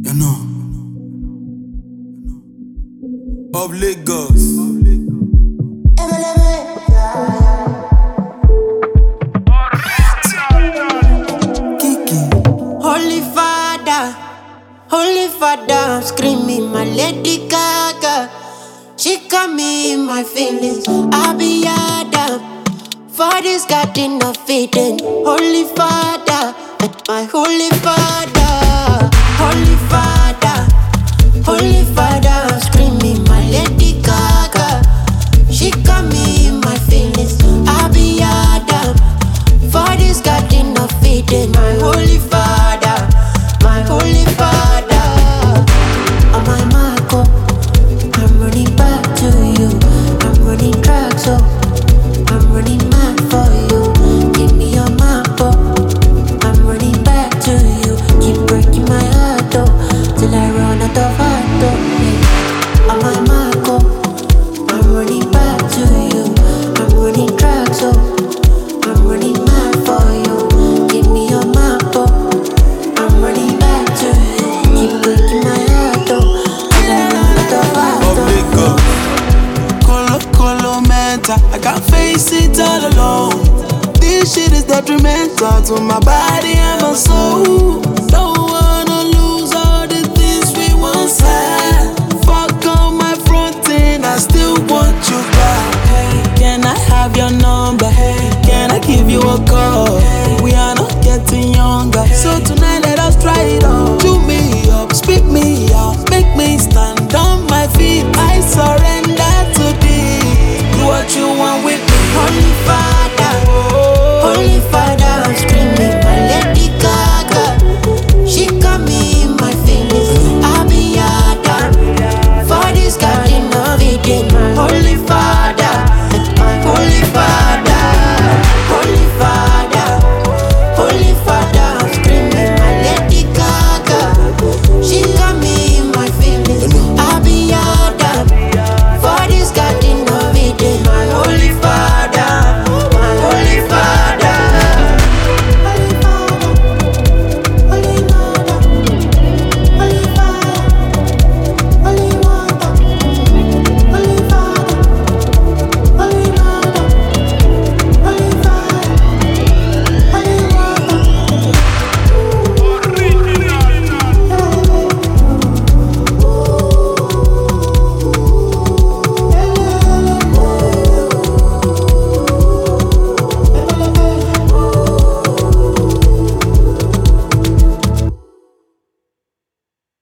You know, of Lagos. Kiki. Holy Father, I'm screaming my Lady Gaga. She got me in my feelings. I be Adam. For this garden of Eden. Holy Father, my Holy Father. Holy Father, Holy Father, I'm screaming my Lady Gaga. She got me in my feelings. I be Adam. For this garden of Eden. My Holy Father, my Holy Father. On my Marco, I'm running back to you. I'm running track, so I'm running mad for you. Give me your map, oh. I'm running back to you. Keep breaking my heart, oh, till I run out of heart, oh. Yeah. On my Marco, I'm running back to you. I'm running track, so I'm running mad for you. Give me your map, oh. I'm running back to you. Keep breaking my heart, oh, till I run out of heart, Of oh. Lagos. Colo mental, I can't face it all alone. This shit is detrimental to my body and my soul. Don't wanna lose all the things we once had. Fuck on my front end, I still want you back. Hey, can I have your number? Hey, can I give you a call? Hey,